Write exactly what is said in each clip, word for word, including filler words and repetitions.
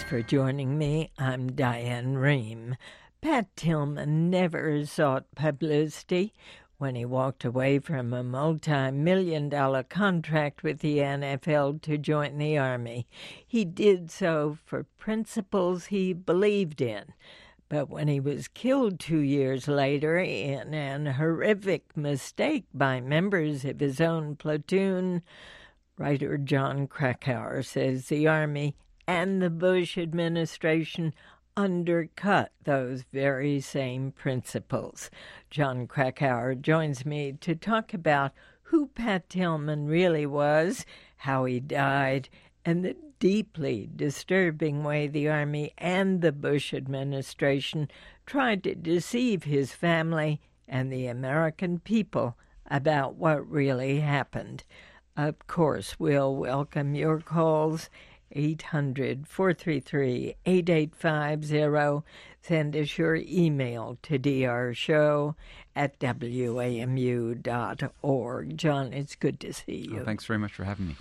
for joining me. I'm Diane Rehm. Pat Tillman never sought publicity. When he walked away from a multi-million dollar contract with the N F L to join the Army, he did so for principles he believed in. But when he was killed two years later in an horrific mistake by members of his own platoon, writer Jon Krakauer says the Army and the Bush administration undercut those very same principles. Jon Krakauer joins me to talk about who Pat Tillman really was, how he died, and the deeply disturbing way the Army and the Bush administration tried to deceive his family and the American people about what really happened. Of course, we'll welcome your calls, eight hundred, four three three, eight eight five zero. Send us your email to drshow at w a m u dot org. John, it's good to see you. Oh, thanks very much for having me.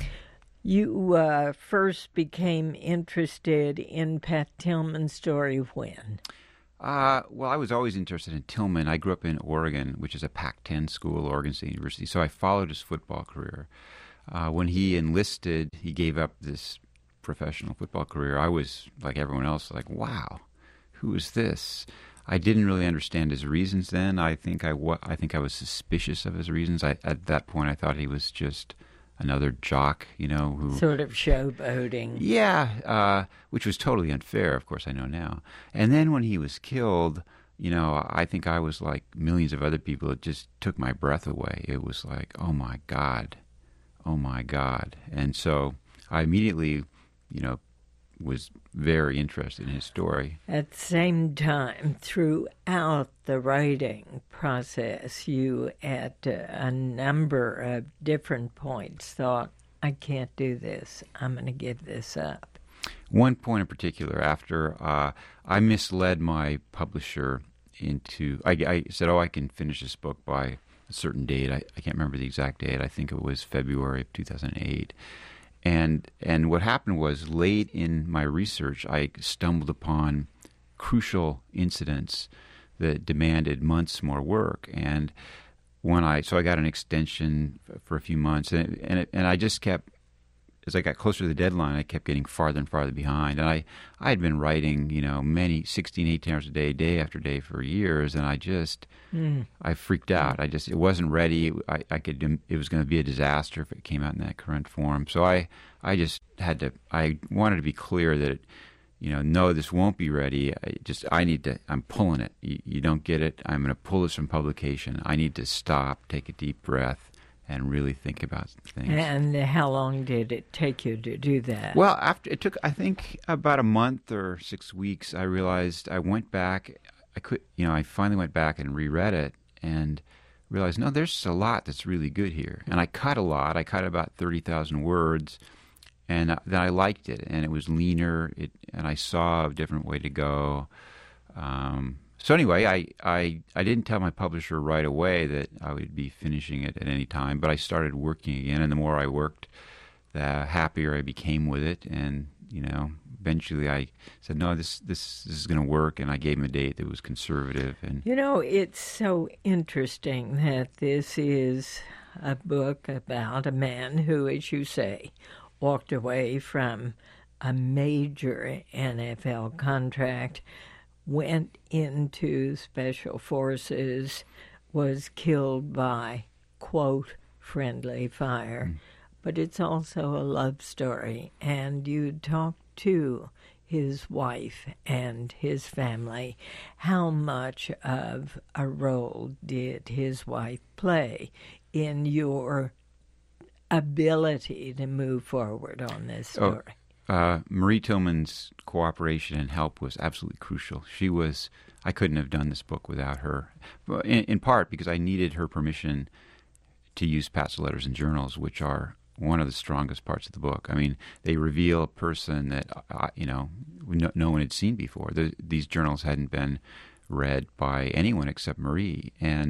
You uh, first became interested in Pat Tillman's story when? Uh, well, I was always interested in Tillman. I grew up in Oregon, which is a Pac ten school, Oregon State University, so I followed his football career. Uh, when he enlisted, he gave up this professional football career. I was, like everyone else, like, wow, who is this? I didn't really understand his reasons then. I think I, wa- I think I was suspicious of his reasons. I, at that point, I thought he was just another jock, you know, who sort of showboating. Yeah, uh, which was totally unfair, of course, I know now. And then when he was killed, you know, I think I was like millions of other people. It just took my breath away. It was like, oh my God, oh my God. And so I immediately, you know, was very interested in his story. At the same time, throughout the writing process, you at a number of different points thought, I can't do this. I'm going to give this up. One point in particular, after uh, I misled my publisher into, I, I said, oh, I can finish this book by a certain date. I, I can't remember the exact date. I think it was February of two thousand eight. And and what happened was, late in my research, I stumbled upon crucial incidents that demanded months more work. And when I so I got an extension for a few months, and and, it, and I just kept, as I got closer to the deadline, I kept getting farther and farther behind. And I I had been writing, you know, many sixteen, eighteen hours a day, day after day for years, and I just mm. I freaked out. I just it wasn't ready. I, I could it was going to be a disaster if it came out in that current form. So I I just had to. I wanted to be clear that, you know, no, this won't be ready. I just I need to. I'm pulling it. You, you don't get it. I'm going to pull this from publication. I need to stop, take a deep breath, and really think about things. And how long did it take you to do that? Well, after it took, I think, about a month or six weeks. I realized I went back. I could, you know, I finally went back and reread it and realized, no, there's a lot that's really good here. And I cut a lot. I cut about thirty thousand words, and then I liked it, and it was leaner. It, and I saw a different way to go. Um, So anyway, I, I I didn't tell my publisher right away that I would be finishing it at any time, but I started working again, and the more I worked, the happier I became with it. And, you know, eventually I said, no, this this, this is going to work, and I gave him a date that was conservative. And you know, it's so interesting that this is a book about a man who, as you say, walked away from a major N F L contract, went into Special Forces, was killed by, quote, friendly fire. Mm. But it's also a love story. And you talk to his wife and his family. How much of a role did his wife play in your ability to move forward on this story? Oh. Uh, Marie Tillman's cooperation and help was absolutely crucial. She was, I couldn't have done this book without her, in, in part because I needed her permission to use Pat's letters and journals, which are one of the strongest parts of the book. I mean, they reveal a person that, uh, you know, no, no one had seen before. The, these journals hadn't been read by anyone except Marie. And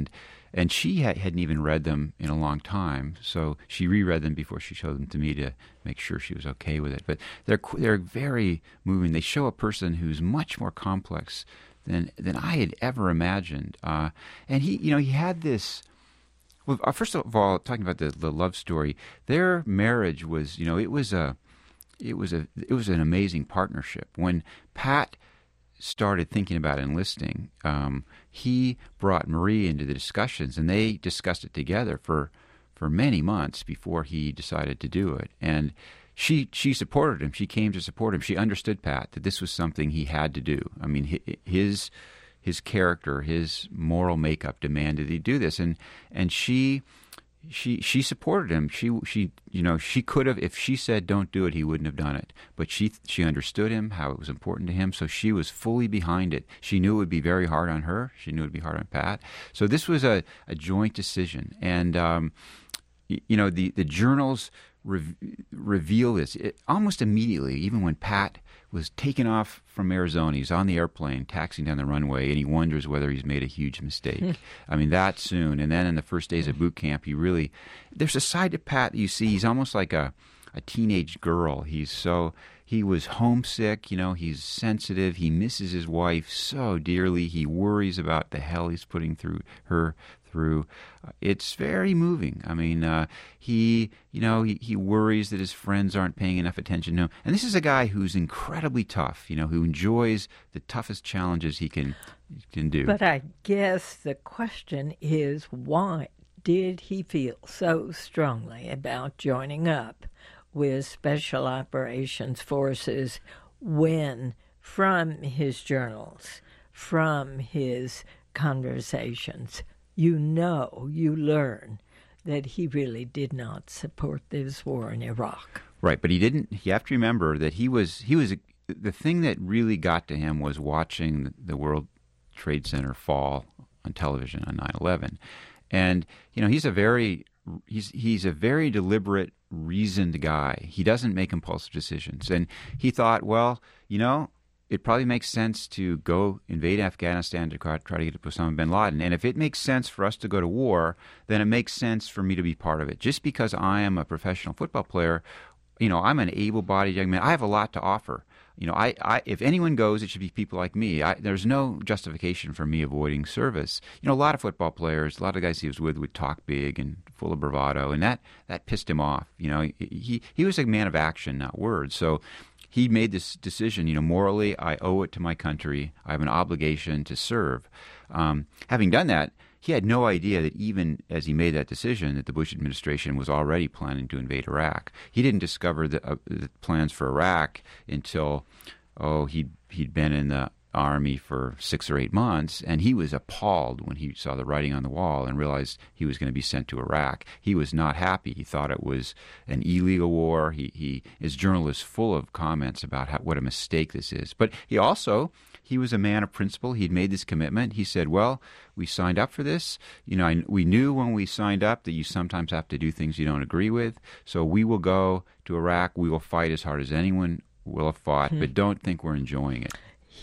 and she had, hadn't even read them in a long time, so she reread them before she showed them to me to make sure she was okay with it. But they're they're very moving. They show a person who's much more complex than than I had ever imagined. Uh, and he, you know, he had this. Well, first of all, talking about the, the love story, their marriage was, you know, it was a, it was a, it was an amazing partnership. When Pat started thinking about enlisting, um, he brought Marie into the discussions, and they discussed it together for, for many months before he decided to do it. And she she supported him. She came to support him. She understood Pat, that this was something he had to do. I mean, his. His character, his moral makeup demanded he do this, and and she, she she supported him. She she you know she could have, if she said don't do it, he wouldn't have done it. But she she understood him, how it was important to him, so she was fully behind it. She knew it would be very hard on her. She knew it would be hard on Pat. So this was a, a joint decision, and um, you know the the journals re- reveal this it, almost immediately, even when Pat was taken off from Arizona. He's on the airplane, taxiing down the runway, and he wonders whether he's made a huge mistake. I mean, that soon. And then in the first days of boot camp, he really... There's a side to Pat that you see. He's almost like a, a teenage girl. He's so... He was homesick, you know, he's sensitive. He misses his wife so dearly. He worries about the hell he's putting through her through. Uh, it's very moving. I mean, uh, he, you know, he, he worries that his friends aren't paying enough attention to him. And this is a guy who's incredibly tough, you know, who enjoys the toughest challenges he can can do. But I guess the question is, why did he feel so strongly about joining up with Special Operations Forces when, from his journals, from his conversations, you know, you learn that he really did not support this war in Iraq. Right, but he didn't. You have to remember that he was, he was, the thing that really got to him was watching the World Trade Center fall on television on nine eleven. And, you know, he's a very, he's he's a very deliberate, reasoned guy. He doesn't make impulsive decisions. And he thought, well, you know, it probably makes sense to go invade Afghanistan to try to get Osama bin Laden. And if it makes sense for us to go to war, then it makes sense for me to be part of it. Just because I am a professional football player, you know, I'm an able-bodied young man. I have a lot to offer. You know, I, I if anyone goes, it should be people like me. I, there's no justification for me avoiding service. You know, a lot of football players, a lot of guys he was with would talk big and full of bravado, and that, that pissed him off. You know, he he was a man of action, not words. So he made this decision, you know, morally, I owe it to my country. I have an obligation to serve. Um, having done that, he had no idea that even as he made that decision that the Bush administration was already planning to invade Iraq. He didn't discover the, uh, the plans for Iraq until, oh, he'd, he'd been in the Army for six or eight months, and he was appalled when he saw the writing on the wall and realized he was going to be sent to Iraq. He was not happy. He thought it was an illegal war. He, he his journal is full of comments about how, what a mistake this is. But he also, he was a man of principle. He'd made this commitment. He said, well, we signed up for this. You know, I, we knew when we signed up that you sometimes have to do things you don't agree with. So we will go to Iraq. We will fight as hard as anyone will have fought, hmm. but don't think we're enjoying it.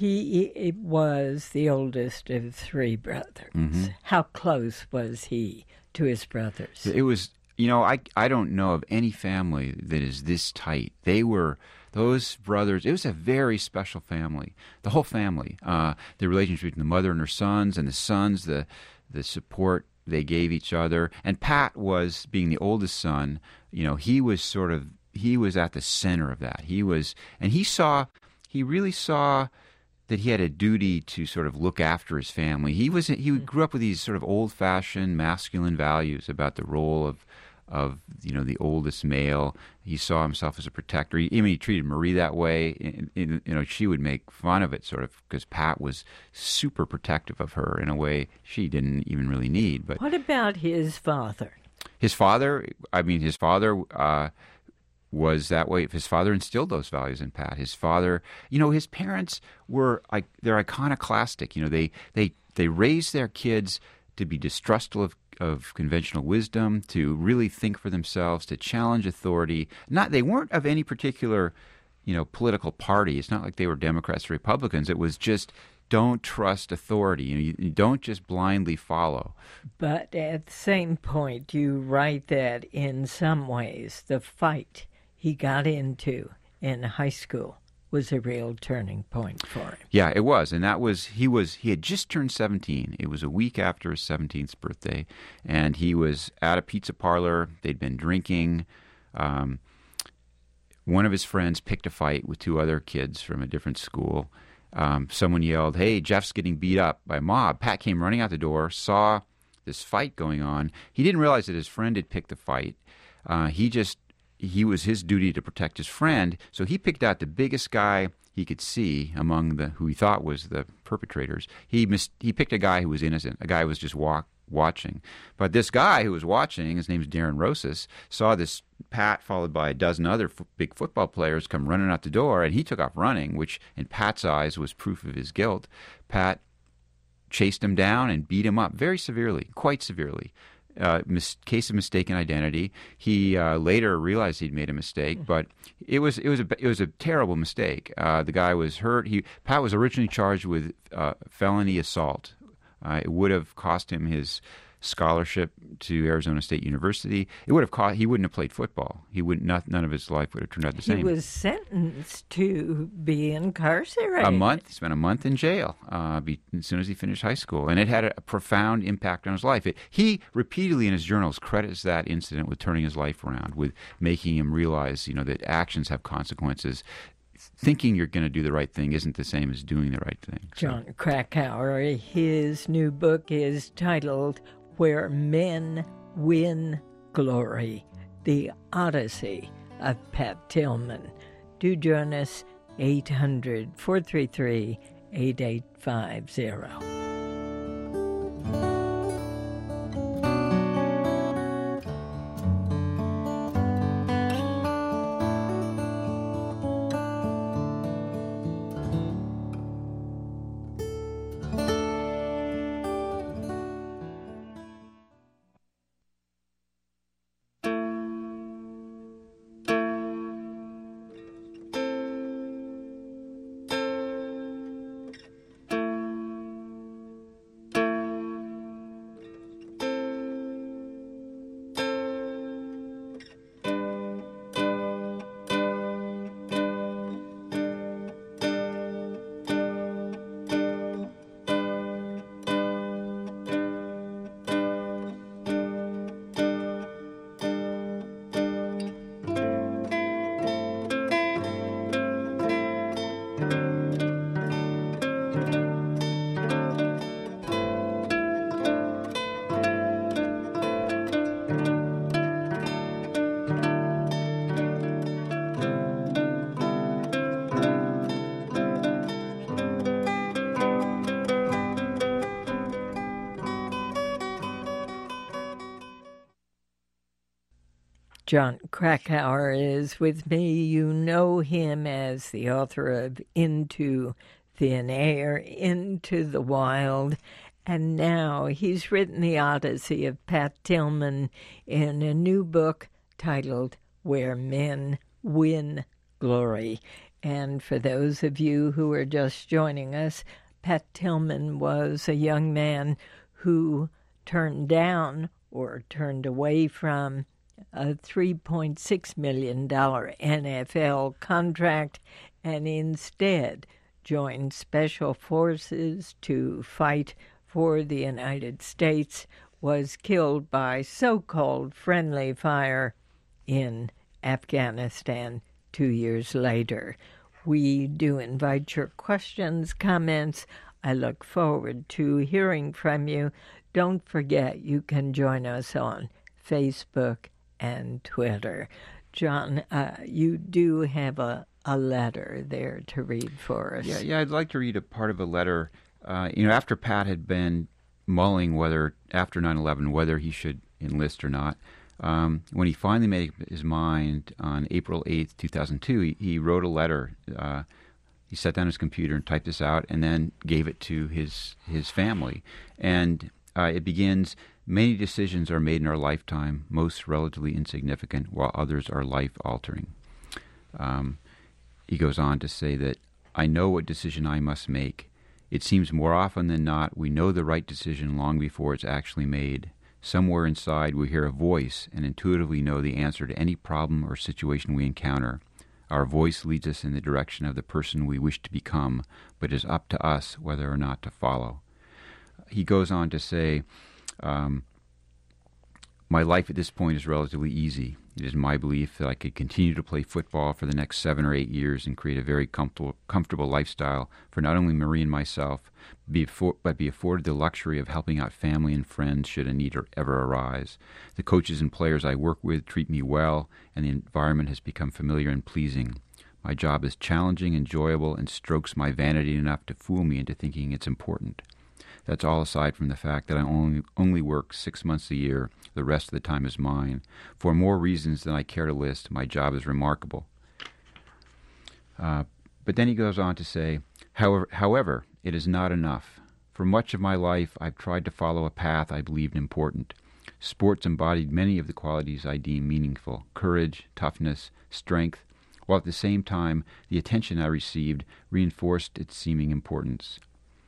He was the oldest of three brothers. Mm-hmm. How close was he to his brothers? It was, you know, I, I don't know of any family that is this tight. They were, those brothers, it was a very special family. The whole family, uh, the relationship between the mother and her sons, and the sons, the the support they gave each other. And Pat was, being the oldest son, you know, he was sort of, he was at the center of that. He was, and he saw, he really saw that he had a duty to sort of look after his family. He was he grew up with these sort of old-fashioned masculine values about the role of of you know the oldest male. He saw himself as a protector. He, I mean, he treated Marie that way. In, in, you know, she would make fun of it, sort of, because Pat was super protective of her in a way she didn't even really need. But what about his father? His father, I mean, his father. Uh, was that way. His father instilled those values in Pat. His father, you know, his parents were, they're iconoclastic. You know, they they they raised their kids to be distrustful of, of conventional wisdom, to really think for themselves, to challenge authority. Not, they weren't of any particular, you know, political party. It's not like they were Democrats or Republicans. It was just don't trust authority. You know, you, you don't just blindly follow. But at the same point, you write that in some ways the fight he got into in high school was a real turning point for him. Yeah, it was, and that was he was he had just turned seventeen. It was a week after his seventeenth birthday, and he was at a pizza parlor. They'd been drinking. Um, one of his friends picked a fight with two other kids from a different school. Um, someone yelled, "Hey, Jeff's getting beat up by a mob." Pat came running out the door, saw this fight going on. He didn't realize that his friend had picked the fight. Uh, he just He was his duty to protect his friend, so he picked out the biggest guy he could see among the who he thought was the perpetrators. He mis- he picked a guy who was innocent, a guy who was just walk- watching. But this guy who was watching, his name's Darren Rosas, saw this Pat followed by a dozen other f- big football players come running out the door, and he took off running, which in Pat's eyes was proof of his guilt. Pat chased him down and beat him up very severely, quite severely. Uh, mis- case of mistaken identity. He uh, later realized he'd made a mistake, but it was it was a it was a terrible mistake. Uh, the guy was hurt. He Pat was originally charged with uh, felony assault. Uh, it would have cost him his scholarship to Arizona State University. It would have cost. He wouldn't have played football. He would not. None of his life would have turned out the same. He was sentenced to be incarcerated. A month. He spent a month in jail uh, be, as soon as he finished high school, and it had a, a profound impact on his life. It, he repeatedly in his journals credits that incident with turning his life around, with making him realize, you know, that actions have consequences. Thinking you're going to do the right thing isn't the same as doing the right thing. So. Jon Krakauer, his new book is titled Where Men Win Glory, The Odyssey of Pat Tillman. Do join us, eight hundred, four three three, eight eight five zero. Jon Krakauer is with me. You know him as the author of Into Thin Air, Into the Wild, and now he's written the Odyssey of Pat Tillman in a new book titled Where Men Win Glory. And for those of you who are just joining us, Pat Tillman was a young man who turned down or turned away from a three point six million dollars N F L contract and instead joined Special Forces to fight for the United States, was killed by so-called friendly fire in Afghanistan two years later. We do invite your questions, comments. I look forward to hearing from you. Don't forget, you can join us on Facebook and Twitter. John, uh, you do have a, a letter there to read for us. Yeah, yeah, I'd like to read a part of a letter. Uh, you know, after Pat had been mulling whether, after nine eleven, whether he should enlist or not, um, when he finally made his mind on April eighth, two thousand two, he, he wrote a letter. Uh, he sat down his computer and typed this out and then gave it to his, his family. And uh, it begins, "Many decisions are made in our lifetime, most relatively insignificant, while others are life-altering." Um, he goes on to say that, "I know what decision I must make. It seems more often than not we know the right decision long before it's actually made. Somewhere inside we hear a voice and intuitively know the answer to any problem or situation we encounter. Our voice leads us in the direction of the person we wish to become, but it is up to us whether or not to follow. He goes on to say, um, my life at this point is relatively easy. It is my belief that I could continue to play football for the next seven or eight years and create a very comfortable, comfortable lifestyle for not only Marie and myself, be for, but be afforded the luxury of helping out family and friends should a need ever arise. The coaches and players I work with treat me well, and the environment has become familiar and pleasing. My job is challenging, enjoyable, and strokes my vanity enough to fool me into thinking it's important. That's all aside from the fact that I only only work six months a year. The rest of the time is mine. For more reasons than I care to list, my job is remarkable. Uh, but then he goes on to say, however, however, it is not enough. For much of my life, I've tried to follow a path I believed important. Sports embodied many of the qualities I deem meaningful: courage, toughness, strength, while at the same time, the attention I received reinforced its seeming importance.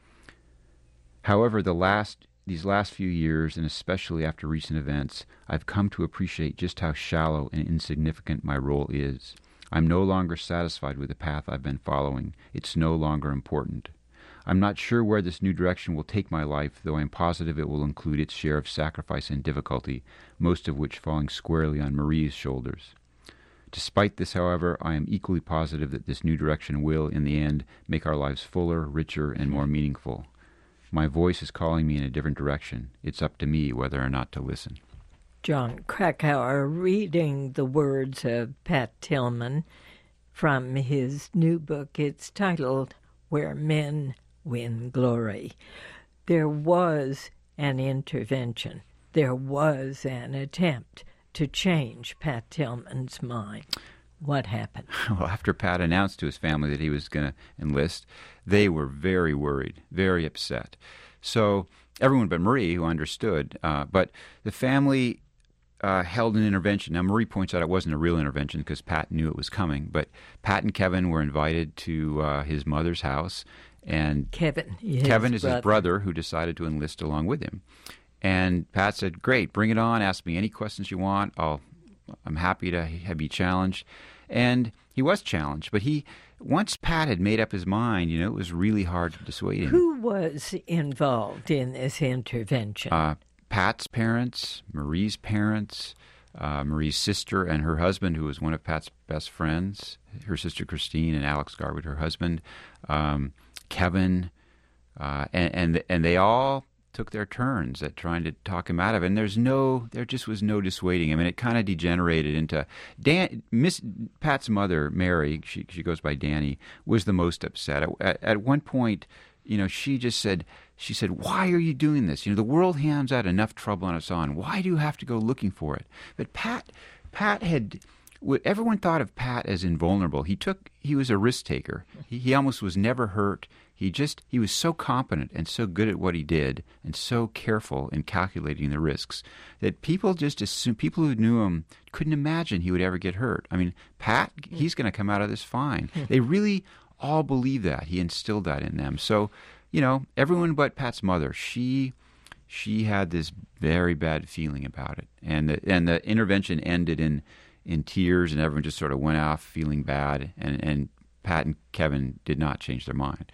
However, the last these last few years, and especially after recent events, I've come to appreciate just how shallow and insignificant my role is. I'm no longer satisfied with the path I've been following. It's no longer important. I'm not sure where this new direction will take my life, though I'm positive it will include its share of sacrifice and difficulty, most of which falling squarely on Marie's shoulders. Despite this, however, I am equally positive that this new direction will, in the end, make our lives fuller, richer, and more meaningful. My voice is calling me in a different direction. It's up to me whether or not to listen. Jon Krakauer reading the words of Pat Tillman from his new book. It's titled Where Men Win Glory. There was an intervention. There was an attempt to change Pat Tillman's mind. What happened? Well, after Pat announced to his family that he was going to enlist, they were very worried, very upset. So everyone but Marie, who understood, uh, but the family uh, held an intervention. Now, Marie points out it wasn't a real intervention because Pat knew it was coming, but Pat and Kevin were invited to uh, his mother's house. And Kevin, Kevin is brother. his brother who decided to enlist along with him. And Pat said, great, bring it on. Ask me any questions you want. I'll I'm happy to have you challenged. And he was challenged, but he once Pat had made up his mind, you know, it was really hard to dissuade him. Who was involved in this intervention? Uh, Pat's parents, Marie's parents, uh, Marie's sister and her husband, who was one of Pat's best friends, her sister Christine and Alex Garwood, her husband, um, Kevin, uh, and, and and they all took their turns at trying to talk him out of it. And there's no, there just was no dissuading him. And it kind of degenerated into, Dan, Miss Pat's mother, Mary, she she goes by Danny, was the most upset. At, at one point, you know, she just said, she said, why are you doing this? You know, the world hands out enough trouble on its own. Why do you have to go looking for it? But Pat, Pat had, everyone thought of Pat as invulnerable. He took, he was a risk taker. He, he almost was never hurt. He just, he was so competent and so good at what he did and so careful in calculating the risks that people just assumed, people who knew him couldn't imagine he would ever get hurt. I mean, Pat, he's going to come out of this fine. They really all believed that. He instilled that in them. So, you know, everyone but Pat's mother, she she had this very bad feeling about it. And the, and the intervention ended in, in tears, and everyone just sort of went off feeling bad, and, and Pat and Kevin did not change their mind.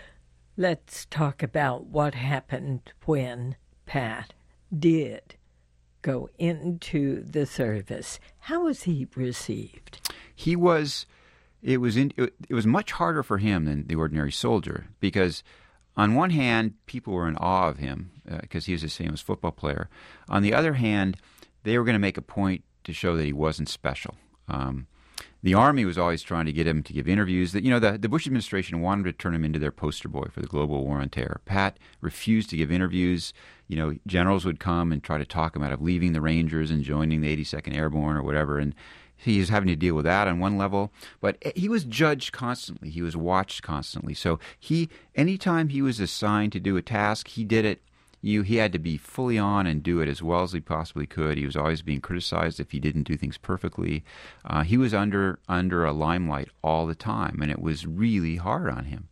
Let's talk about what happened when Pat did go into the service. How was he received? He was, it was in, it, it was much harder for him than the ordinary soldier, because on one hand, people were in awe of him because uh, he was this famous football player. On the other hand, they were going to make a point to show that he wasn't special. Um, The Army was always trying to get him to give interviews. That you know, the, the Bush administration wanted to turn him into their poster boy for the global war on terror. Pat refused to give interviews. You know, generals would come and try to talk him out of leaving the Rangers and joining the eighty-second Airborne or whatever, and he was having to deal with that on one level. But he was judged constantly. He was watched constantly. So he, anytime he was assigned to do a task, he did it. You, he had to be fully on and do it as well as he possibly could. He was always being criticized if he didn't do things perfectly. Uh, he was under under a limelight all the time, and it was really hard on him.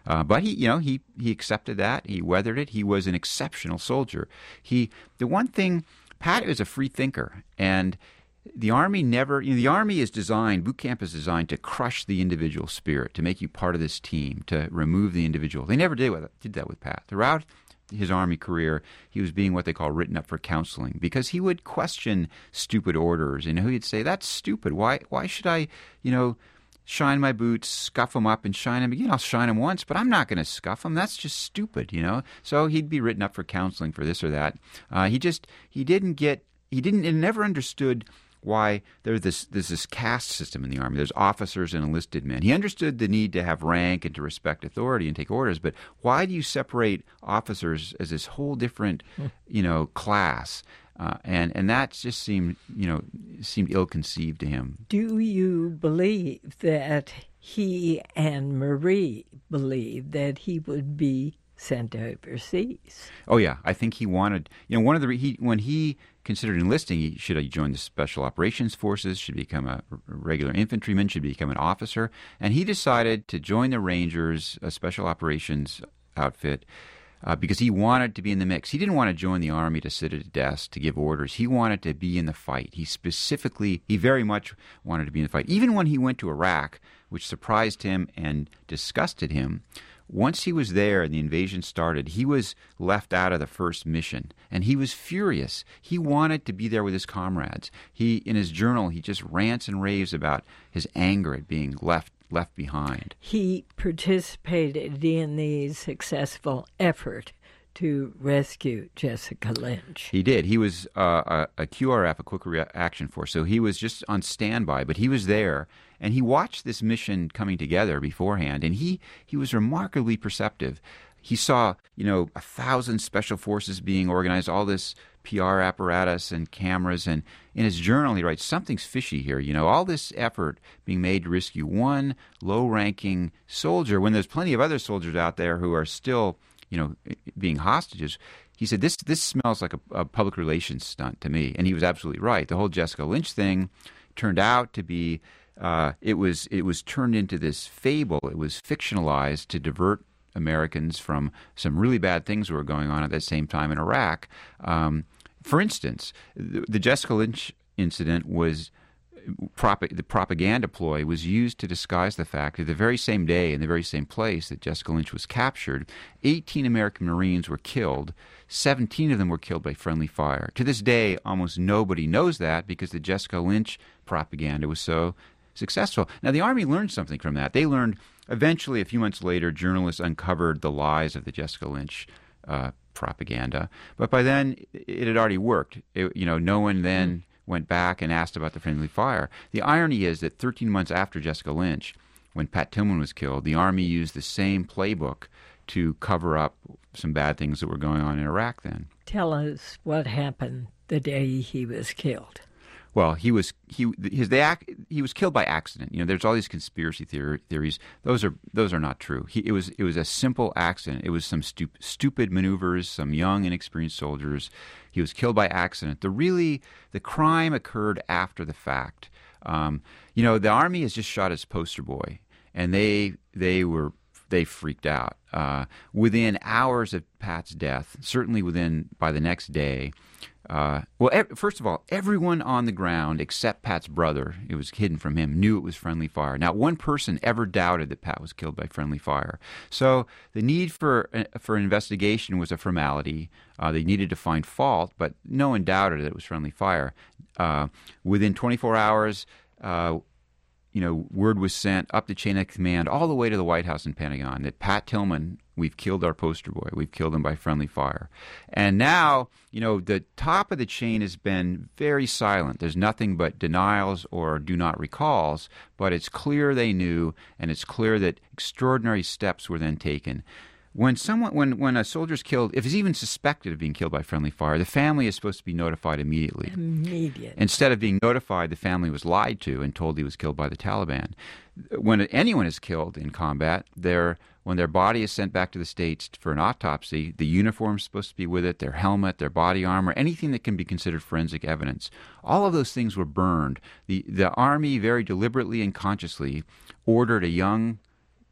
Uh, but he, you know, he, he accepted that. He weathered it. He was an exceptional soldier. He, the one thing, Pat is a free thinker, and the Army never, you know, the Army is designed, boot camp is designed to crush the individual spirit, to make you part of this team, to remove the individual. They never did, with, did that with Pat. Throughout his Army career, he was being what they call written up for counseling, because he would question stupid orders, and he'd say, that's stupid. Why, why should I, you know, shine my boots, scuff them up, and shine them again? I'll shine them once, but I'm not going to scuff them. That's just stupid, you know? So he'd be written up for counseling for this or that. Uh, he just, he didn't get, he didn't, he never understood why there's this, there's this caste system in the Army. There's officers and enlisted men. He understood the need to have rank and to respect authority and take orders, but why do you separate officers as this whole different, you know, class? Uh, and and that just seemed, you know, seemed ill-conceived to him. Do you believe that he and Marie believed that he would be sent overseas? Oh yeah, I think he wanted. You know, one of the he when he considered enlisting, he, should he join the Special Operations Forces? Should he become a regular infantryman? Should he become an officer? And he decided to join the Rangers, a Special Operations outfit. Uh, because he wanted to be in the mix. He didn't want to join the Army to sit at a desk to give orders. He wanted to be in the fight. He specifically, he very much wanted to be in the fight. Even when he went to Iraq, which surprised him and disgusted him, once he was there and the invasion started, he was left out of the first mission. And he was furious. He wanted to be there with his comrades. He, in his journal, he just rants and raves about his anger at being left left behind. He participated in the successful effort to rescue Jessica Lynch. He did. He was uh, a, a Q R F, a Quick Reaction Force, so he was just on standby, but he was there, and he watched this mission coming together beforehand, and he, he was remarkably perceptive. He saw, you know, a thousand special forces being organized, all this P R apparatus and cameras, and in his journal he writes, something's fishy here, you know, all this effort being made to rescue one low-ranking soldier when there's plenty of other soldiers out there who are still, you know, being hostages. He said, this this smells like a, a public relations stunt to me, and he was absolutely right. The whole Jessica Lynch thing turned out to be, uh, it was it was turned into this fable. It was fictionalized to divert Americans from some really bad things that were going on at that same time in Iraq. Um, for instance, the, the Jessica Lynch incident was, prop, the propaganda ploy was used to disguise the fact that the very same day in the very same place that Jessica Lynch was captured, eighteen American Marines were killed. seventeen of them were killed by friendly fire. To this day, almost nobody knows that because the Jessica Lynch propaganda was so successful. Now, the Army learned something from that. They learned, eventually, a few months later, journalists uncovered the lies of the Jessica Lynch uh, propaganda. But by then, it had already worked. It, you know, no one then went back and asked about the friendly fire. The irony is that thirteen months after Jessica Lynch, when Pat Tillman was killed, the Army used the same playbook to cover up some bad things that were going on in Iraq then. Tell us what happened the day he was killed. Well, he was he his the he was killed by accident. You know, there's all these conspiracy theory, theories. Those are those are not true. He, it was it was a simple accident. It was some stup, stupid maneuvers, some young inexperienced soldiers. He was killed by accident. The really the crime occurred after the fact. Um, you know, the Army has just shot his poster boy, and they they were they freaked out. Uh, within hours of Pat's death, certainly within by the next day. Uh, well, ev- first of all, everyone on the ground except Pat's brother, it was hidden from him, knew it was friendly fire. Not one person ever doubted that Pat was killed by friendly fire. So the need for uh, for investigation was a formality. Uh, they needed to find fault, but no one doubted that it was friendly fire. Uh, within twenty-four hours, uh, you know, word was sent up the chain of command all the way to the White House and Pentagon that Pat Tillman, we've killed our poster boy. We've killed him by friendly fire. And now, you know, the top of the chain has been very silent. There's nothing but denials or do not recalls, but it's clear they knew, and it's clear that extraordinary steps were then taken. When someone, when, when a soldier's killed, if he's even suspected of being killed by friendly fire, the family is supposed to be notified immediately. Immediate. Instead of being notified, the family was lied to and told he was killed by the Taliban. When anyone is killed in combat, they're, when their body is sent back to the States for an autopsy, the uniform's supposed to be with it, their helmet, their body armor, anything that can be considered forensic evidence. All of those things were burned. The, the Army very deliberately and consciously ordered a young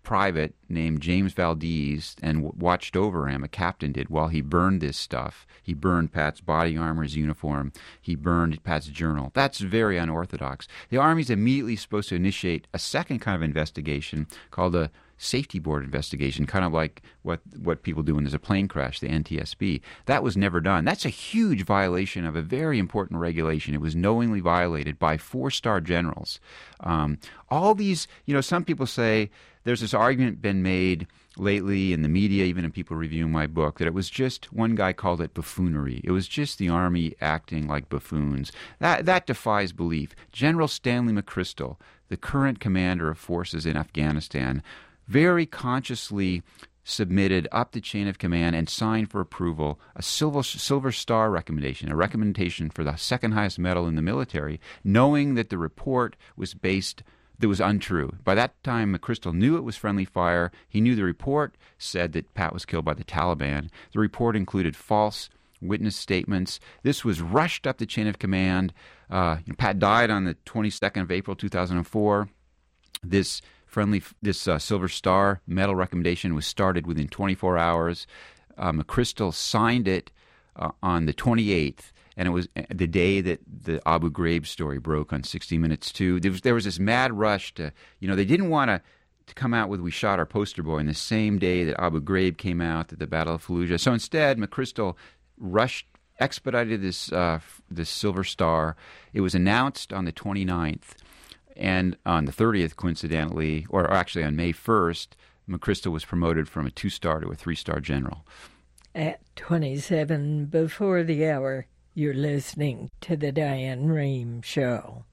private named James Valdez and w- watched over him, a captain did, while he burned this stuff. He burned Pat's body armor, his uniform. He burned Pat's journal. That's very unorthodox. The Army's immediately supposed to initiate a second kind of investigation called a safety board investigation, kind of like what what people do when there's a plane crash, the N T S B. That was never done. That's a huge violation of a very important regulation. It was knowingly violated by four-star generals. Um, all these, you know, some people say there's this argument been made lately in the media, even in people reviewing my book, that it was just, one guy called it buffoonery. It was just the Army acting like buffoons. That, that defies belief. General Stanley McChrystal, the current commander of forces in Afghanistan, very consciously submitted up the chain of command and signed for approval a Silver, Silver Star recommendation, a recommendation for the second highest medal in the military, knowing that the report was based, that was untrue. By that time, McChrystal knew it was friendly fire. He knew the report said that Pat was killed by the Taliban. The report included false witness statements. This was rushed up the chain of command. Uh, Pat died on the twenty-second of April, two thousand four. This friendly, this uh, Silver Star medal recommendation was started within twenty-four hours. Uh, McChrystal signed it uh, on the twenty-eighth, and it was the day that the Abu Ghraib story broke on sixty minutes too. There was, there was this mad rush to, you know, they didn't want to to come out with "We shot our poster boy" in the same day that Abu Ghraib came out, that the Battle of Fallujah. So instead, McChrystal rushed, expedited this uh, this Silver Star. It was announced on the twenty-ninth. And on the thirtieth, coincidentally, or actually on May first, McChrystal was promoted from a two-star to a three-star general. At twenty-seven before the hour, you're listening to the Diane Rehm Show.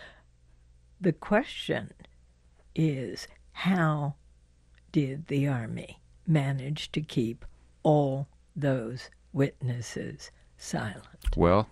The question is, how did the Army manage to keep all those witnesses silent? Well,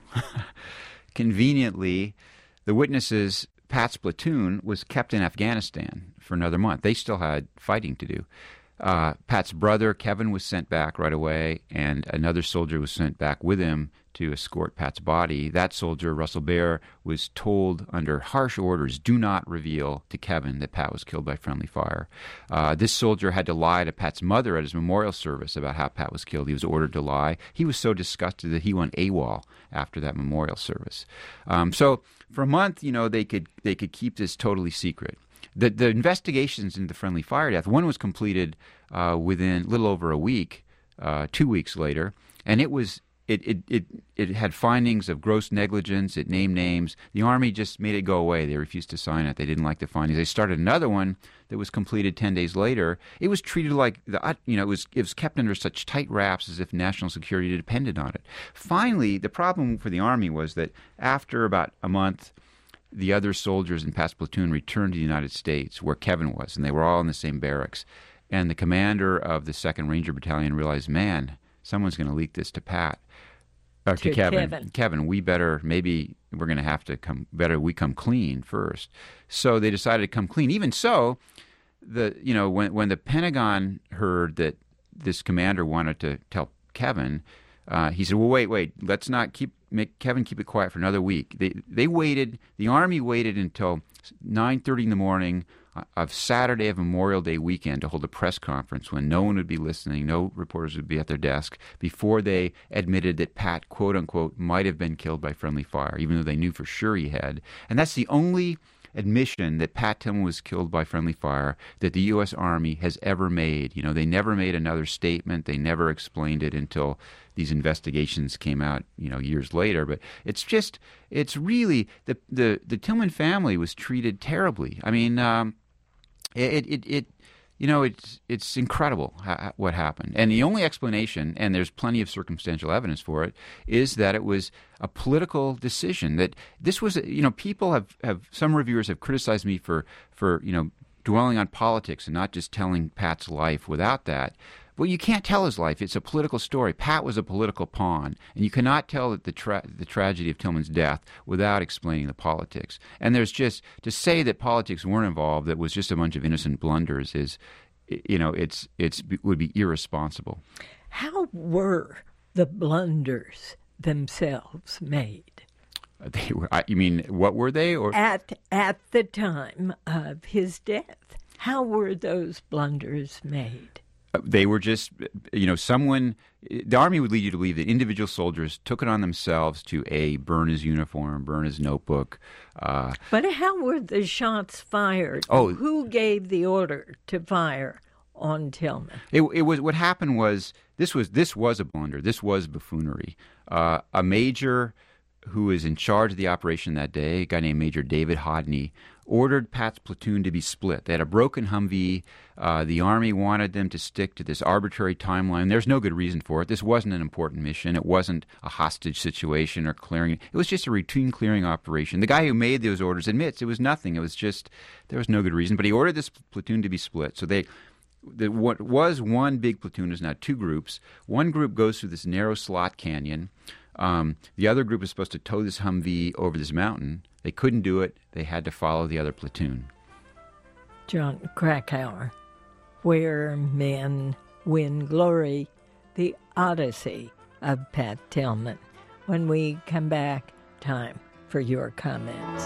conveniently, the witnesses... Pat's platoon was kept in Afghanistan for another month. They still had fighting to do. Uh, Pat's brother, Kevin, was sent back right away, and another soldier was sent back with him to escort Pat's body. That soldier, Russell Baer, was told under harsh orders, do not reveal to Kevin that Pat was killed by friendly fire. Uh, this soldier had to lie to Pat's mother at his memorial service about how Pat was killed. He was ordered to lie. He was so disgusted that he went AWOL after that memorial service. Um, so for a month, you know, they could they could keep this totally secret. The the investigations into the friendly fire death, one was completed uh, within a little over a week, uh, two weeks later, and it was it, it it it had findings of gross negligence. It named names. The Army just made it go away. They refused to sign it. They didn't like the findings. They started another one that was completed ten days later. It was treated like the you know it was it was kept under such tight wraps as if national security depended on it. Finally, the problem for the Army was that after about a month, the other soldiers in Pat's platoon returned to the United States, where Kevin was, and they were all in the same barracks. And the commander of the second Ranger Battalion realized, man, someone's going to leak this to Pat, or to, to Kevin. Kevin. Kevin, we better, maybe we're going to have to come, better we come clean first. So they decided to come clean. Even so, the you know when when the Pentagon heard that this commander wanted to tell Kevin, uh, he said, well, wait, wait, let's not keep make Kevin keep it quiet for another week. They they waited. The Army waited until nine thirty in the morning of Saturday of Memorial Day weekend to hold a press conference when no one would be listening, no reporters would be at their desk, before they admitted that Pat, quote unquote, might have been killed by friendly fire, even though they knew for sure he had. And that's the only admission that Pat Tillman was killed by friendly fire that the U S. Army has ever made. You know, they never made another statement. They never explained it until these investigations came out, you know, years later. But it's just, it's really, the the, the Tillman family was treated terribly. I mean, um, it, it, it, you know, it's it's incredible ha- what happened. And the only explanation, and there's plenty of circumstantial evidence for it, is that it was a political decision. That this was, you know, people have, have some reviewers have criticized me for, for, you know, dwelling on politics and not just telling Pat's life without that. Well, you can't tell his life. It's a political story. Pat was a political pawn, and you cannot tell the tra- the tragedy of Tillman's death without explaining the politics. And there's just, to say that politics weren't involved, that was just a bunch of innocent blunders, is, you know, it's it's would be irresponsible. How were the blunders themselves made? They were. You mean, what were they? Or at at the time of his death? How were those blunders made? They were just, you know, someone, the Army would lead you to believe that individual soldiers took it on themselves to, A, burn his uniform, burn his notebook. Uh, but how were the shots fired? Oh, who gave the order to fire on Tillman? It, it was, what happened was, this was, this was a blunder. This was buffoonery. Uh, a major who was in charge of the operation that day, a guy named Major David Hodney, ordered Pat's platoon to be split. They had a broken Humvee. Uh, the Army wanted them to stick to this arbitrary timeline. There's no good reason for it. This wasn't an important mission. It wasn't a hostage situation or clearing. It was just a routine clearing operation. The guy who made those orders admits it was nothing. It was just, there was no good reason. But he ordered this platoon to be split. So they, the, what was one big platoon is now two groups. One group goes through this narrow slot canyon. Um, the other group is supposed to tow this Humvee over this mountain. They couldn't do it. They had to follow the other platoon. Jon Krakauer, Where Men Win Glory, the Odyssey of Pat Tillman. When we come back, time for your comments.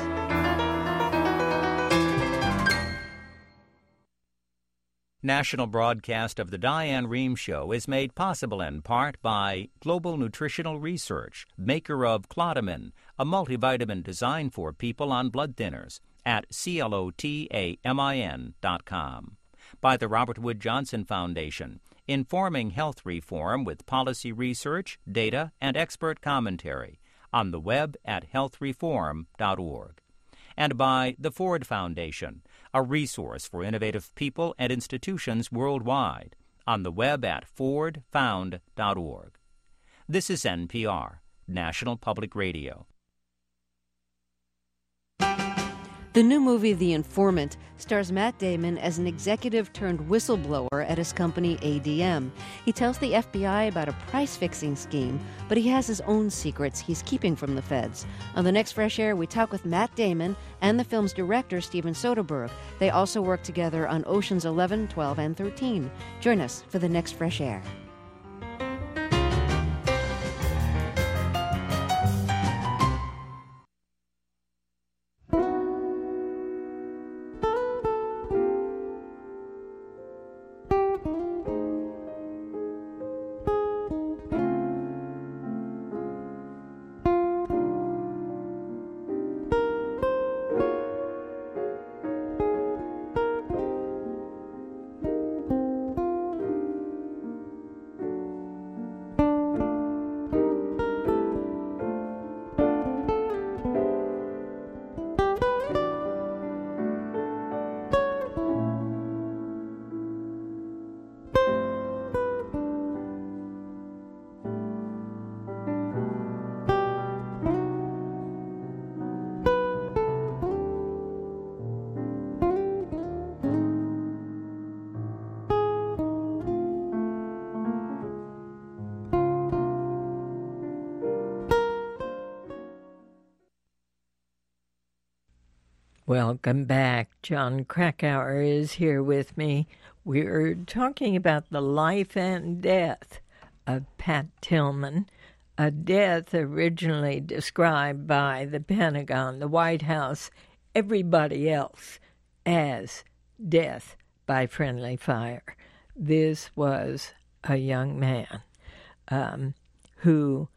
National broadcast of the Diane Rehm Show is made possible in part by Global Nutritional Research, maker of Clotamin, a multivitamin designed for people on blood thinners, at C L O T A M I N dot com. By the Robert Wood Johnson Foundation, informing health reform with policy research, data, and expert commentary, on the web at health reform dot org. And by the Ford Foundation, a resource for innovative people and institutions worldwide, on the web at ford found dot org. This is N P R, National Public Radio. The new movie, The Informant, stars Matt Damon as an executive-turned-whistleblower at his company A D M. He tells the F B I about a price-fixing scheme, but he has his own secrets he's keeping from the feds. On the next Fresh Air, we talk with Matt Damon and the film's director, Steven Soderbergh. They also work together on Oceans eleven, twelve, and thirteen. Join us for the next Fresh Air. Welcome back. Jon Krakauer is here with me. We're talking about the life and death of Pat Tillman, a death originally described by the Pentagon, the White House, everybody else, as death by friendly fire. This was a young man um, who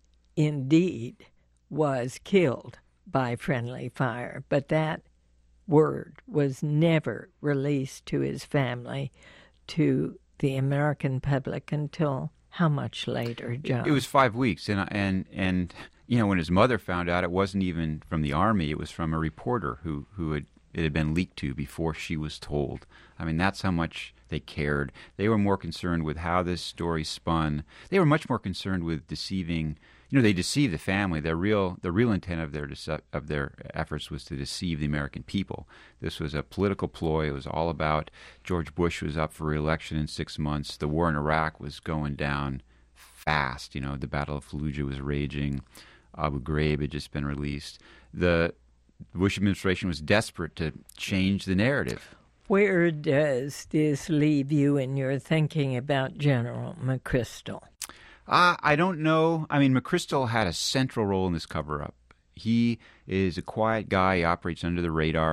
indeed was killed by friendly fire, but that word was never released to his family, to the American public, until how much later, John? It was five weeks, and and and you know, when his mother found out, it wasn't even from the Army; it was from a reporter who who had it had been leaked to before she was told. I mean, that's how much they cared. They were more concerned with how this story spun. They were much more concerned with deceiving. You know, they deceived the family. Their real, the real intent of their dece- of their efforts was to deceive the American people. This was a political ploy. It was all about George Bush was up for re-election in six months. The war in Iraq was going down fast. You know, the Battle of Fallujah was raging. Abu Ghraib had just been released. The Bush administration was desperate to change the narrative. Where does this leave you in your thinking about General McChrystal? Uh, I don't know. I mean, McChrystal had a central role in this cover-up. He is a quiet guy. He operates under the radar.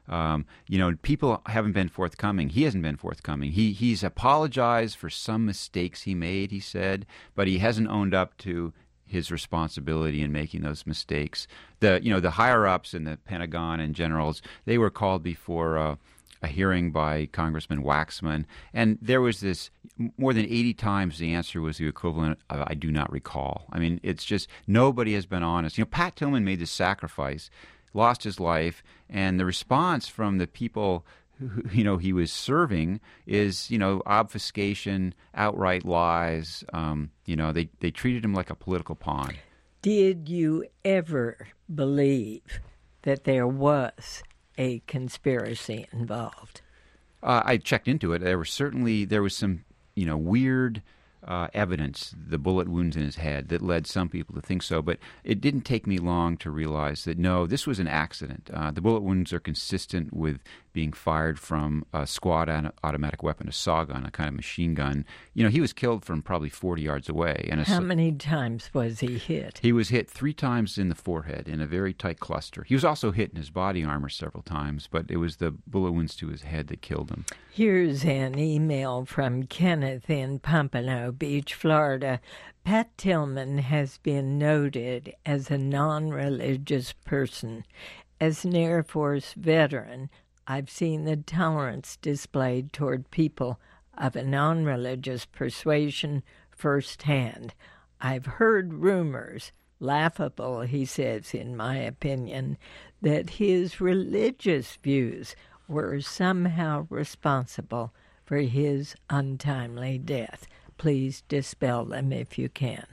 Um, you know, people haven't been forthcoming. He hasn't been forthcoming. He he's apologized for some mistakes he made, he said, but he hasn't owned up to his responsibility in making those mistakes. The you know the higher ups in the Pentagon and generals, they were called before uh, a hearing by Congressman Waxman, and there was this more than eighty times the answer was the equivalent of "I do not recall." I mean, it's just nobody has been honest. You know, Pat Tillman made this sacrifice, lost his life, and the response from the people who, you know, he was serving is, you know, obfuscation, outright lies. Um, you know, they, they treated him like a political pawn. Did you ever believe that there was a conspiracy involved? Uh, I checked into it. There was certainly, there was some, you know, weird Uh, evidence, the bullet wounds in his head, that led some people to think so. But it didn't take me long to realize that, no, this was an accident. Uh, the bullet wounds are consistent with being fired from a squad automatic weapon, a saw gun, a kind of machine gun. You know, he was killed from probably forty yards away. And a, How many times was he hit? He was hit three times in the forehead in a very tight cluster. He was also hit in his body armor several times, but it was the bullet wounds to his head that killed him. Here's an email from Kenneth in Pompano Beach, Florida. Pat Tillman has been noted as a non-religious person. As an Air Force veteran, I've seen the tolerance displayed toward people of a non-religious persuasion firsthand. I've heard rumors, laughable, he says, in my opinion, that his religious views were somehow responsible for his untimely death. Please dispel them if you can.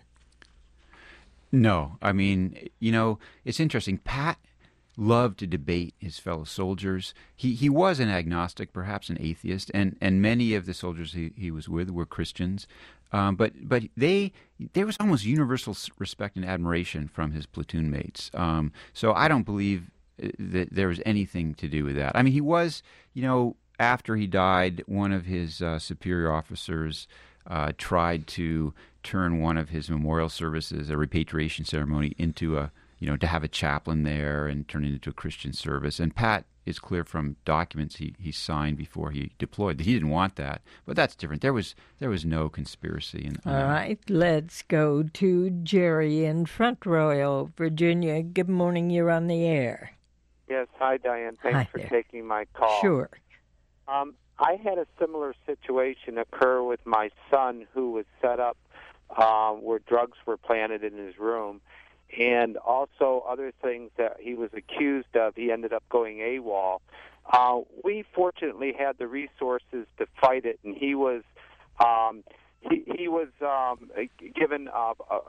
No, I mean, you know, it's interesting. Pat loved to debate his fellow soldiers. He he was an agnostic, perhaps an atheist, and, and many of the soldiers he, he was with were Christians. Um, but but they there was almost universal respect and admiration from his platoon mates. Um, so I don't believe that there was anything to do with that. I mean, he was, you know, after he died, one of his uh, superior officers uh, tried to turn one of his memorial services, a repatriation ceremony, into a, you know, to have a chaplain there and turn it into a Christian service. And Pat is clear from documents he, he signed before he deployed that he didn't want that. But that's different. There was there was no conspiracy. In, All right, let's go to Jerry in Front Royal, Virginia. Good morning. You're on the air. Yes, hi, Diane. Thanks hi for there. taking my call. Sure. Um, I had a similar situation occur with my son, who was set up uh, where drugs were planted in his room, and also other things that he was accused of. He ended up going AWOL. Uh, we fortunately had the resources to fight it, and he was um, he, he was um, given uh, uh,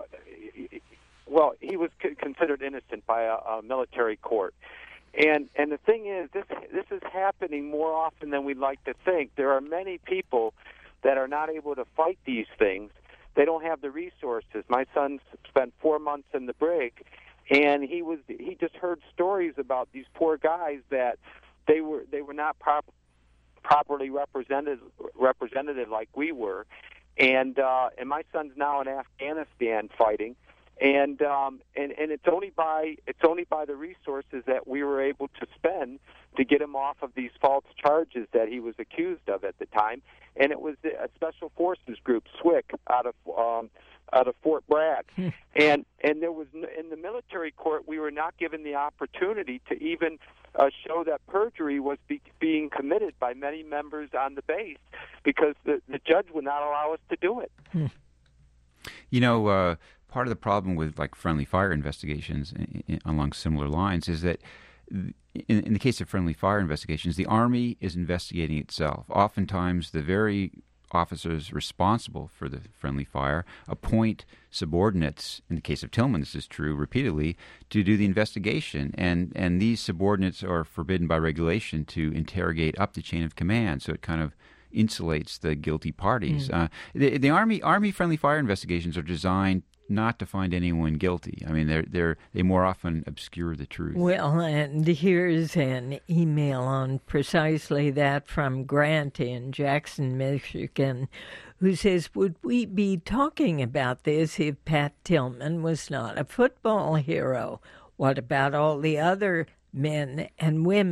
well, he was c- considered innocent by a, a military court. And and the thing is, this this is happening more often than we'd like to think. There are many people that are not able to fight these things. They don't have the resources. My son spent four months in the brig, and he was he just heard stories about these poor guys that they were they were not prop, properly represented represented like we were, and uh, and my son's now in Afghanistan fighting. And um, and and it's only by it's only by the resources that we were able to spend to get him off of these false charges that he was accused of at the time. And it was a special forces group, S W C, out of um, out of Fort Bragg. and and there was in the military court, we were not given the opportunity to even uh, show that perjury was be, being committed by many members on the base, because the the judge would not allow us to do it. Hmm. You know. Uh, Part of the problem with like friendly fire investigations in, in, along similar lines is that in, in the case of friendly fire investigations, the Army is investigating itself. Oftentimes, the very officers responsible for the friendly fire appoint subordinates, in the case of Tillman, this is true repeatedly, to do the investigation. And, and these subordinates are forbidden by regulation to interrogate up the chain of command, so it kind of insulates the guilty parties. Mm. Uh, the, the Army Army friendly fire investigations are designed not to find anyone guilty. I mean, they're they're they more often obscure the truth. Well, and here's an email on precisely that from Grant in Jackson, Michigan, who says, would we be talking about this if Pat Tillman was not a football hero? What about all the other men and women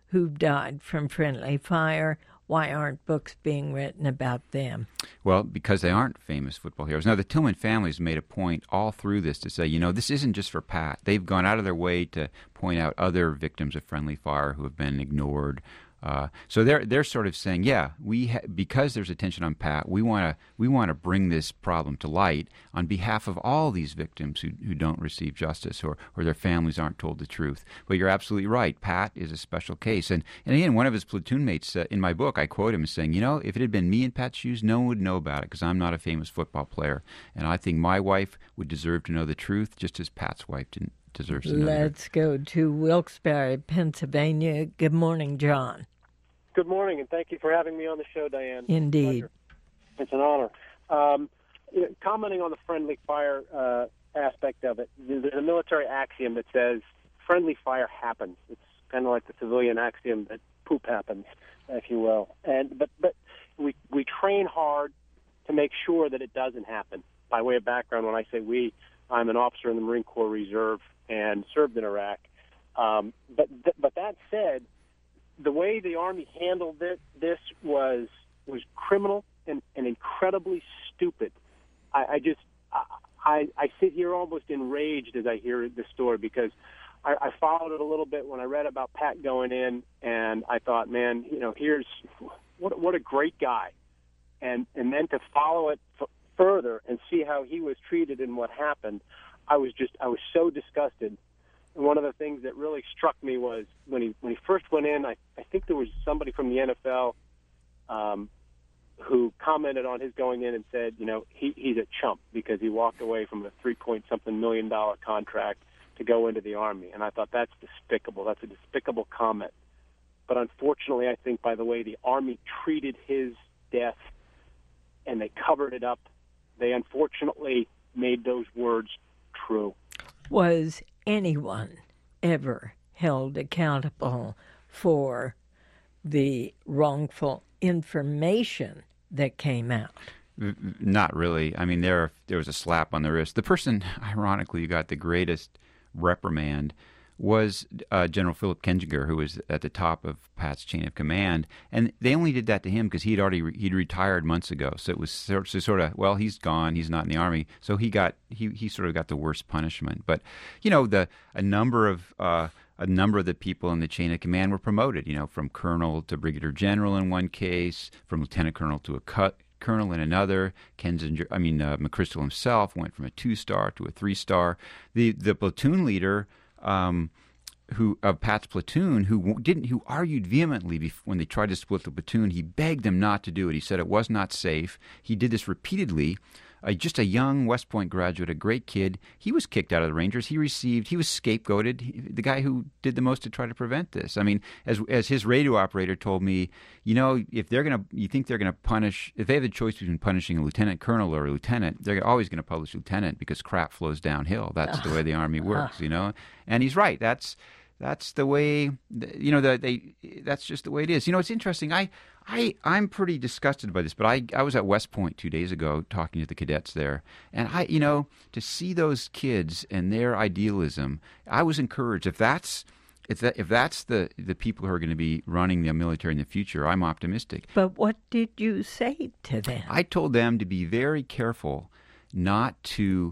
who've died from friendly fire. Why aren't books being written about them? Well, because they aren't famous football heroes. Now, the Tillman family has made a point all through this to say, you know, this isn't just for Pat. They've gone out of their way to point out other victims of friendly fire who have been ignored. Uh, so they're they're sort of saying, yeah, we ha- because there's attention on Pat, we want to we want to bring this problem to light on behalf of all these victims who who don't receive justice or or their families aren't told the truth. But you're absolutely right. Pat is a special case, and and again, one of his platoon mates uh, in my book, I quote him as saying, you know, if it had been me in Pat's shoes, no one would know about it because I'm not a famous football player, and I think my wife would deserve to know the truth just as Pat's wife didn't. Deserves to know. Let's go to Wilkes-Barre, Pennsylvania. Good morning, John. Good morning, and thank you for having me on the show, Diane. Indeed. It's an honor. Um, you know, commenting on the friendly fire uh, aspect of it, there's a military axiom that says friendly fire happens. It's kind of like the civilian axiom that poop happens, if you will. And but but we we train hard to make sure that it doesn't happen. By way of background, when I say we, I'm an officer in the Marine Corps Reserve and served in Iraq. Um, but th- but that said, the way the Army handled it, this was was criminal and, and incredibly stupid. I, I just I, I sit here almost enraged as I hear this story because I, I followed it a little bit when I read about Pat going in, and I thought, man, you know, here's what what a great guy, and and then to follow it f- further and see how he was treated and what happened. I was just, I was so disgusted. And one of the things that really struck me was when he when he first went in, I, I think there was somebody from the N F L um, who commented on his going in and said, you know, he, he's a chump because he walked away from a three-point-something million dollar contract to go into the Army. And I thought, that's despicable. That's a despicable comment. But unfortunately, I think by the way the Army treated his death and they covered it up, they unfortunately made those words true. Was anyone ever held accountable for the wrongful information that came out? Not really. I mean, there there was a slap on the wrist. The person, ironically, who got the greatest reprimand was uh, General Philip Kensinger, who was at the top of Pat's chain of command, and they only did that to him because he'd already re- he'd retired months ago. So it was sort of, sort of, well, he's gone, he's not in the Army, so he got he he sort of got the worst punishment. But you know, the a number of uh, a number of the people in the chain of command were promoted. You know, from colonel to brigadier general in one case, from lieutenant colonel to a cut. Colonel in another. Kensinger, I mean uh, McChrystal himself went from a two-star to a three-star. The the platoon leader. Um, who of Pat's platoon, who didn't, who argued vehemently bef- when they tried to split the platoon. He begged them not to do it. He said it was not safe. He did this repeatedly. Uh, just a young West Point graduate, a great kid. He was kicked out of the Rangers. He received, he was scapegoated. He, the guy who did the most to try to prevent this. I mean, as as his radio operator told me, you know, if they're gonna, you think they're gonna punish, if they have the choice between punishing a lieutenant colonel or a lieutenant, they're always gonna publish lieutenant because crap flows downhill. That's the way the Army works, you know. And he's right. That's that's the way, you know. The, they that's just the way it is. You know, it's interesting. I. I, I'm pretty disgusted by this, but I, I was at West Point two days ago talking to the cadets there, and I, you know, to see those kids and their idealism, I was encouraged. If that's if that if that's the, the people who are going to be running the military in the future, I'm optimistic. But what did you say to them? I told them to be very careful not to,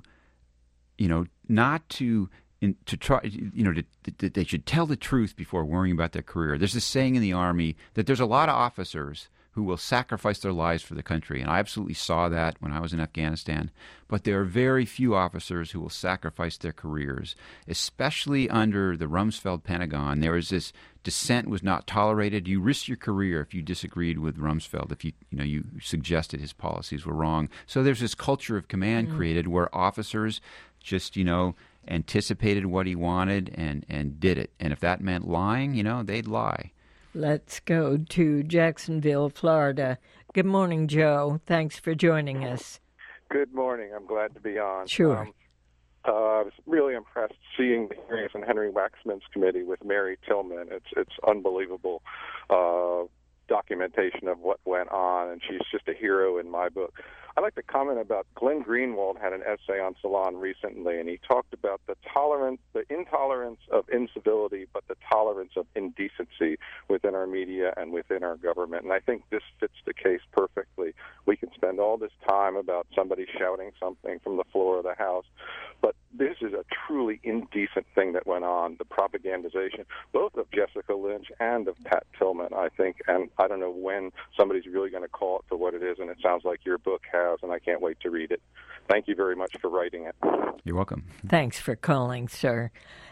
you know, not to. In, to try, you know, to, to, they should tell the truth before worrying about their career. There's this saying in the Army that there's a lot of officers who will sacrifice their lives for the country, and I absolutely saw that when I was in Afghanistan. But there are very few officers who will sacrifice their careers, especially under the Rumsfeld Pentagon. There was this dissent was not tolerated. You risked your career if you disagreed with Rumsfeld, if you you know you suggested his policies were wrong. So there's this culture of command mm. created where officers just you know. anticipated what he wanted and, and did it. And if that meant lying, you know, they'd lie. Let's go to Jacksonville, Florida. Good morning, Joe. Thanks for joining us. Good morning. I'm glad to be on. Sure. Um, uh, I was really impressed seeing the hearings on Henry Waxman's committee with Mary Tillman. It's it's unbelievable. Uh, documentation of what went on, and she's just a hero in my book. I'd like to comment about Glenn Greenwald had an essay on Salon recently, and he talked about the tolerance, the intolerance of incivility, but the tolerance of indecency within our media and within our government. And I think this fits the case perfectly. We can spend all this time about somebody shouting something from the floor of the House, but this is a truly indecent thing that went on, the propagandization, both of Jessica Lynch and of Pat Tillman, I think. And I don't know when somebody's really going to call it for what it is, and it sounds like your book has, and I can't wait to read it. Thank you very much for writing it. You're welcome. Thanks for calling, sir.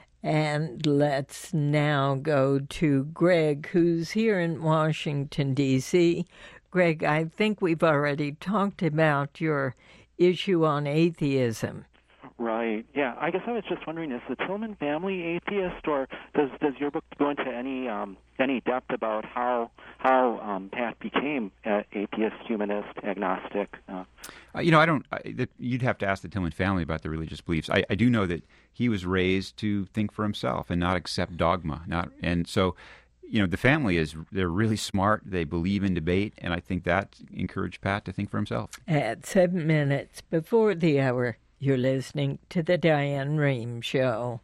And let's now go to Greg, who's here in Washington, D C Greg, I think we've already talked about your issue on atheism. Right. Yeah. I guess I was just wondering, is the Tillman family atheist, or does does your book go into any um, any depth about how how um, Pat became uh, atheist, humanist, agnostic? Uh, uh, you know, I don't. I, the, you'd have to ask the Tillman family about their religious beliefs. I, I do know that he was raised to think for himself and not accept dogma. Not and so. You know, the family is, they're really smart. They believe in debate, and I think that encouraged Pat to think for himself. At seven minutes before the hour, you're listening to the Diane Rehm Show.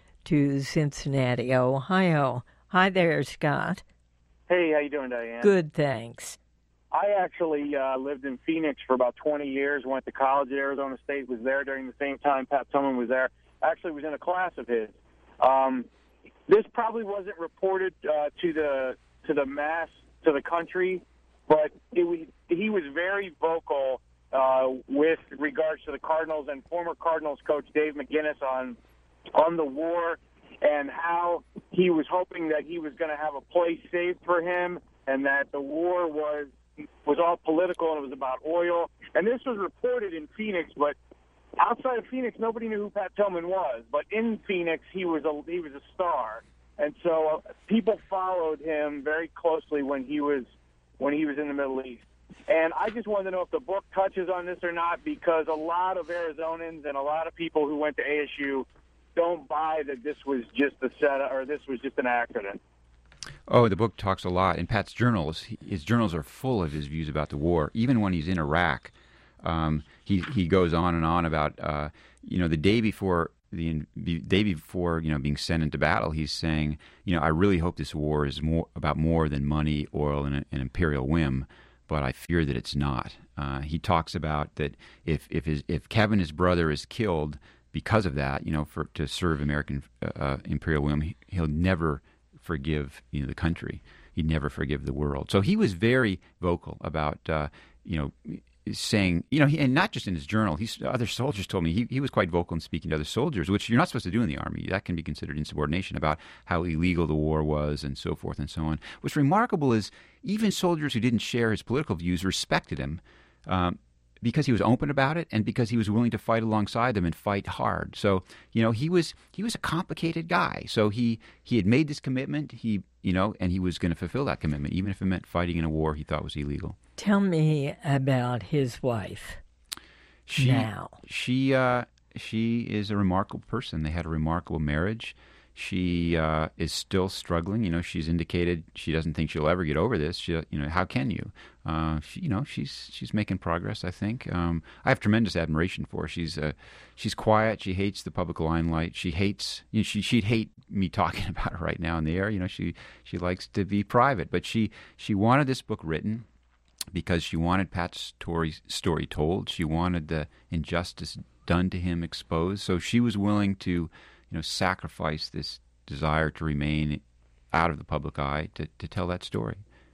To Cincinnati, Ohio. Hi there, Scott. Hey, how you doing, Diane? Good, thanks. I actually uh, lived in Phoenix for about twenty years, went to college at Arizona State, was there during the same time Pat Tillman was there. Actually was in a class of his. Um, this probably wasn't reported uh, to the to the mass, to the country, but it was, he was very vocal uh, with regards to the Cardinals and former Cardinals coach Dave McGinnis on on the war and how he was hoping that he was going to have a place saved for him and that the war was was all political and it was about oil. And this was reported in Phoenix, but outside of Phoenix, nobody knew who Pat Tillman was. But in Phoenix, he was a he was a star, and so uh, people followed him very closely when he was when he was in the Middle East. And I just wanted to know if the book touches on this or not, because a lot of Arizonans and a lot of people who went to A S U don't buy that this was just a setup or this was just an accident. Oh, the book talks a lot. In Pat's journals, his journals are full of his views about the war. Even when he's in Iraq, um, he he goes on and on about uh, you know the day before the, the day before you know being sent into battle. He's saying, you know, I really hope this war is more about more than money, oil, and an imperial whim, but I fear that it's not. Uh, he talks about that if if his if Kevin, his brother, is killed because of that, you know, for to serve American uh, imperial whim, he, he'll never forgive you know the country. He'd never forgive the world. So he was very vocal about uh, you know saying you know he, and not just in his journal. He's other soldiers told me he he was quite vocal in speaking to other soldiers, which you're not supposed to do in the Army. That can be considered insubordination, about how illegal the war was and so forth and so on. What's remarkable is even soldiers who didn't share his political views respected him. Um, because he was open about it and because he was willing to fight alongside them and fight hard. So, you know, he was he was a complicated guy. So he, he had made this commitment, he you know, and he was going to fulfill that commitment, even if it meant fighting in a war he thought was illegal. Tell me about his wife she, now. She, uh, she is a remarkable person. They had a remarkable marriage. She uh, is still struggling. You know, she's indicated she doesn't think she'll ever get over this. She, you know, how can you? Uh, she, you know, she's she's making progress. I think. Um, I have tremendous admiration for her. She's uh, she's quiet. She hates the public limelight. She hates. You know, she she'd hate me talking about her right now in the air. You know, she she likes to be private. But she she wanted this book written because she wanted Pat's story story told. She wanted the injustice done to him exposed. So she was willing to, you know, sacrifice this desire to remain out of the public eye to, to tell that story.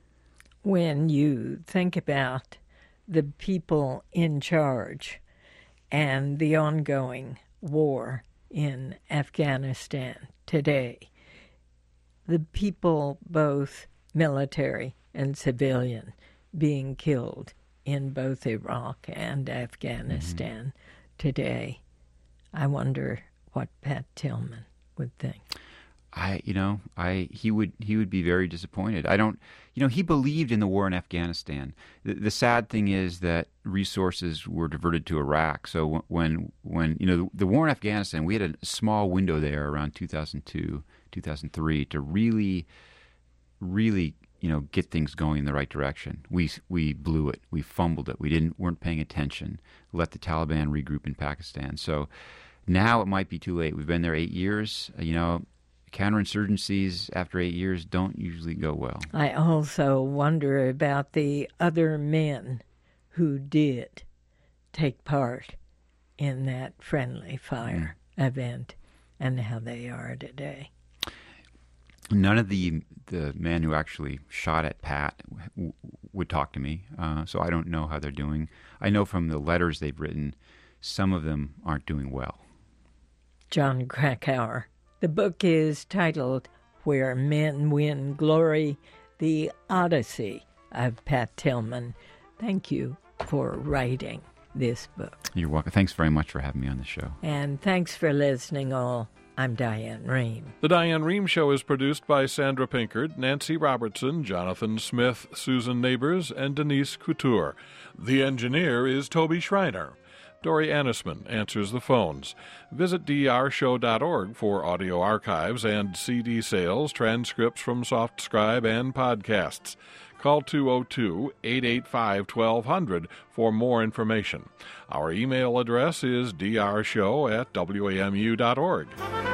When you think about the people in charge and the ongoing war in Afghanistan today, the people, both military and civilian, being killed in both Iraq and Afghanistan mm-hmm. today, I wonder what Pat Tillman would think. I, you know, I he would he would be very disappointed. I don't, you know, he believed in the war in Afghanistan. The, the sad thing is that resources were diverted to Iraq. So when when you know the, the war in Afghanistan, we had a small window there around two thousand two, two thousand three to really, really you know, get things going in the right direction. We we blew it. We fumbled it. We didn't weren't paying attention. Let the Taliban regroup in Pakistan. So now it might be too late. We've been there eight years. You know, counterinsurgencies after eight years don't usually go well. I also wonder about the other men who did take part in that friendly fire mm. event and how they are today. None of the the men who actually shot at Pat w- would talk to me, uh, so I don't know how they're doing. I know from the letters they've written, some of them aren't doing well. Jon Krakauer. The book is titled Where Men Win Glory, The Odyssey of Pat Tillman. Thank you for writing this book. You're welcome. Thanks very much for having me on the show. And thanks for listening all. I'm Diane Rehm. The Diane Rehm Show is produced by Sandra Pinkard, Nancy Robertson, Jonathan Smith, Susan Neighbors, and Denise Couture. The engineer is Toby Schreiner. Dory Annisman answers the phones. Visit D R show dot org for audio archives and C D sales, transcripts from SoftScribe, and podcasts. Call two oh two, eight eight five, one two zero zero for more information. Our email address is d r show at w a m u dot org.